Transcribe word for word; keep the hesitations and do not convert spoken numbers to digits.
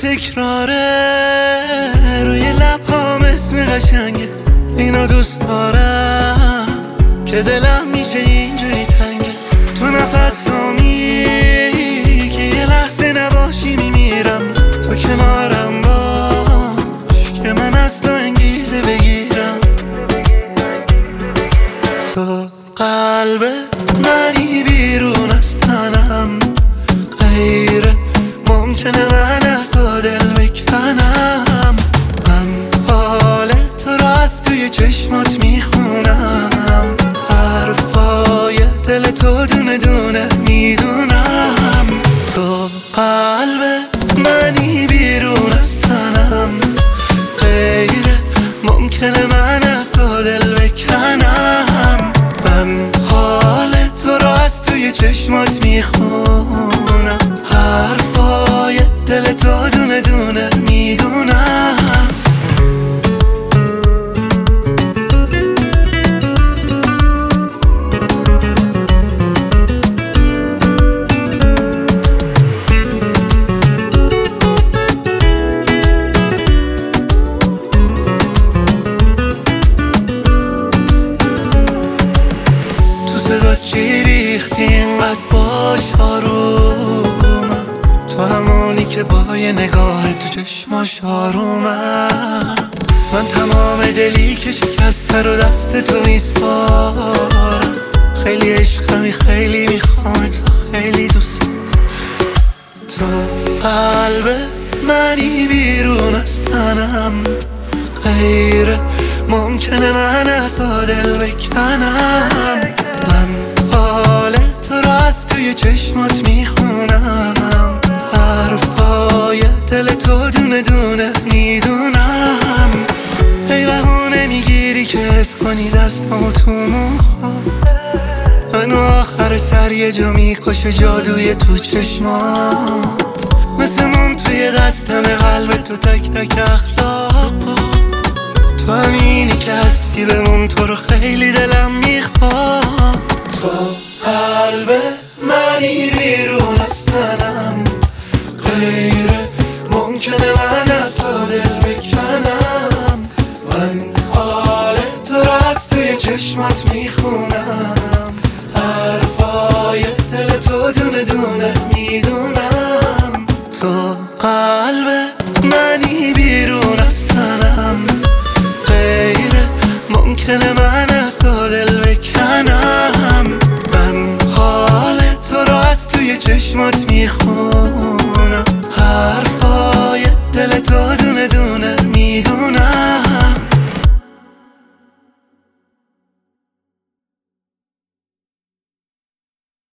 تکراره روی لبام اسم قشنگه، اینو دوست دارم که دلم میشه اینجوری تنگه. تو نفسامی که یه لحظه نباشی میمیرم، تو کنارم باش که من از تو انگیزه بگیرم. تو قلب منی بیرون از تنم، غیر ممکنه من از تو دل بکنم. من حال تو رو از توی چشمات میخونم، حرفای دل تو دونه دونه میدونم. تو قلب منی بیرون از تنم، غیر ممکنه من از تو دل بکنم. من حال تو رو از توی چشمات میخونم، حرفای دل تو دونه دونه میدونم. صدا چی ریختی اینقدر باش آرومم، تو همونی که با یه نگاه تو چشماش آرومم. من تمام دلی که شکسته رو دست تو میسپارم، خیلی عشقمی خیلی میخوام تو، خیلی دوست. تو قلب منی بیرون از تنم، غیر ممکنه من از تو دل بکنم. من حال تو رو از توی چشمات میخونم، حرفای دل تو دونه دونه میدونم. ای بهونه میگیری که حس کنی دستمو تو موهات، منو آخر سر یه جا میکشه جادوی تو چشمات. مثل موم توی دستم قلب تو تک تک اخلاقات، تو همینی که هستی بمون، تو رو خیلی دلم میخواد. تو قلب منی بیرون از تنم، غیر ممکنه من از تو دل بکنم. من حال تو رو از توی چشمات میخونم، حرفای دل تو دونه دونه میدونم. تو قلب منی بیرون از تنم، غیر ممکنه من